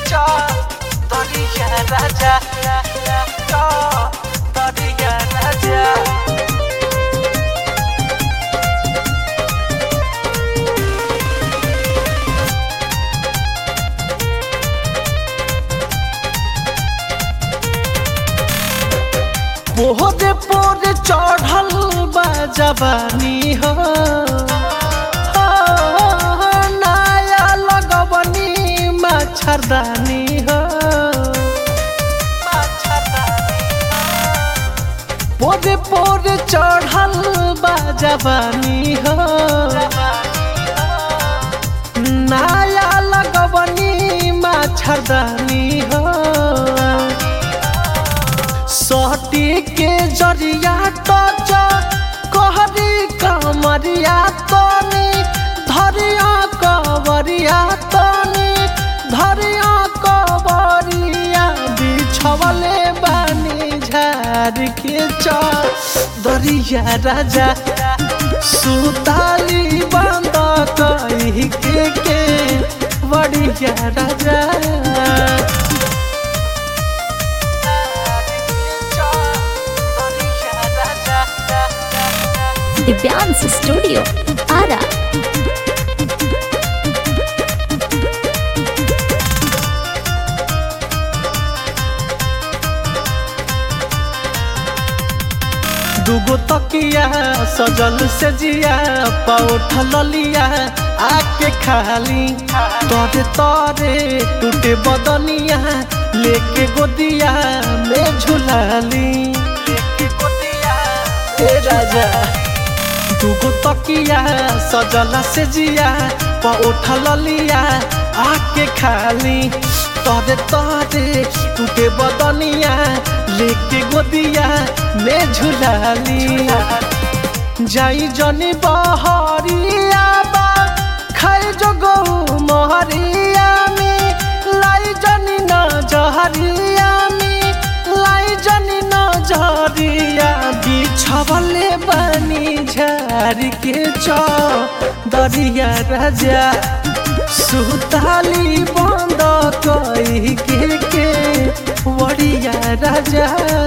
दरिया राजा दरिया राजा पोहरे पोरे चढ़ल बा जवानी हो नया लगवनी मच्छरदानी हो पोरे पोरे चढ़ल बा जवानी हो नया लगवनी मच्छरदानी हो सटी के जरिया टच कहरी कमरिया तनी धरिया कवरिया तनी धरिया कवरिया बिछवले बानी झाड़ के दरिया राजा सुताली बंद कही के बढ़िया राजा दिव्यांश स्टूडियो आरा दुगो तकिया सजल से जिया पौठ ललिया आके खाली तोरे तोरे टूटे बदनिया लेके गोदिया में झुलाली राजा दुगो तकिया सजला से जिया पौठ ललिया आके खाली तोरे तोरे टूटे बदनिया लेके गोदिया में झुलाली जाई जनी बहरिया बा खाई जगो मोहरिया में लाई जनी न जहरिया में लाई जनी न जहरिया बिछवले बनी झाड़ के दरिया राजा सुताली बंद कही के बढ़िया राजा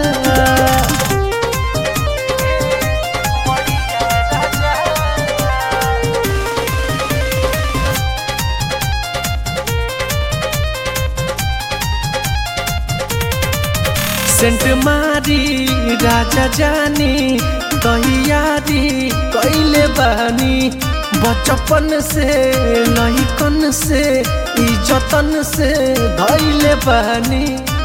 सेंट मारी राजा जानी तैयारी कैले बानी बचपन से लहिकन से इज्जतन से धैले बानी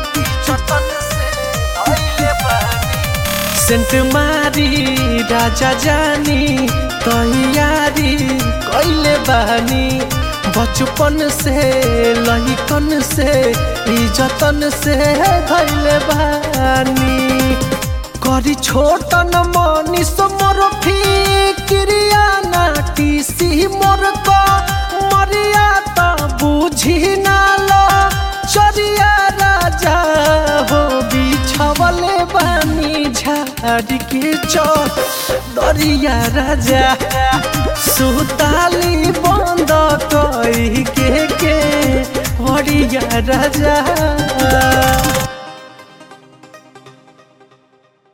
सेंट मारी राजा जानी तैयारी कैले बानी बचपन से लहिकन से इज्जतन से धैले बानी करी छोटन मनीष मोर फिक्रिया नाटी सी मोर को मरिया तो बुझी नालो चरिया राजा हो बिछवले बानी झाड़ के दरिया राजा सुताली बंद कही के बढ़िया राजा।